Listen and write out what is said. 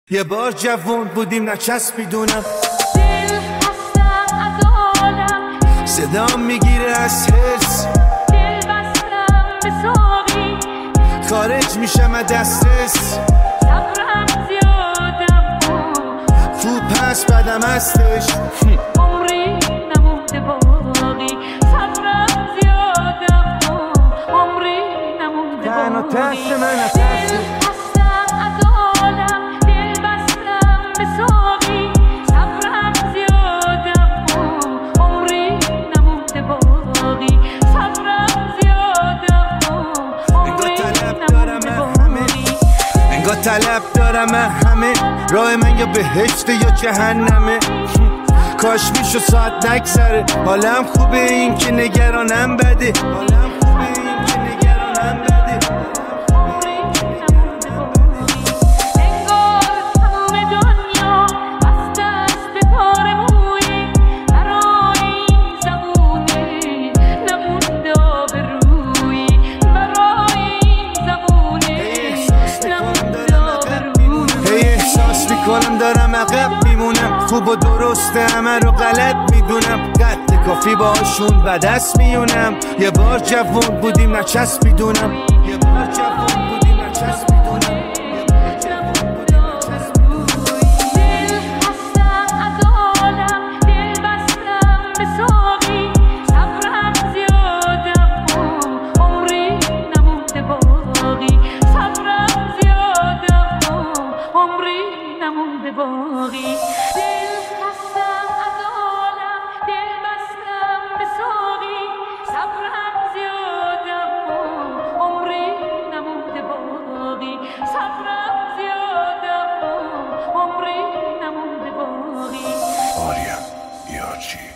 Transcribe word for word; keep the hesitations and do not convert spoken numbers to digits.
یه بار جوون بودیم نچسبیدونم، دل هستم از عالم، صدام میگیره از حس، دل بستم به ساقی، خارج میشم از دسترس، صبرم زیادم بود، خوب پس بدم هستش، عمری نمونده باقی، صبرم زیادم بود، عمری نمونده تنها باقی. تست من دل هستی هستم از عالم، دل بستم به ساقی، صبرم زیادم بود، عمری نمونده باقی، صبرم زیادم بود، عمری نمونده باقی. انگار طلب دارم همه، راه من یا بهشت یا جهنمه، کاش میشو ساعت نگذره، حالم خوبه این که نگرانم بده، حالم خوبه این که نگرانم بده. انگار تمام دنیا بسته است به کار مویی، برای این زمونه نمونده آبرویی، برای این زمونه نمونده آبرویی. هی احساس میکنم دارم عقب میمونم، خوب و درسته همه رو غلط میدونم، قد کافی باشون بدست میونم. یه بار جوون بودیم نچسبیدونم، یه بار جوون بودیم نچسبیدونم. دل هستم از عالم، دل بستم به ساقی، صبرم زیادم بود، عمری نمونده باقی، صبرم زیادم بود، عمری نمونده باقی. دل هستم از عالم، دل بستم به ساقی، صبرم زیادم بود، عمری نمونده باقی، صبرم زیادم بود، عمری نمونده باقی. آریا یارچی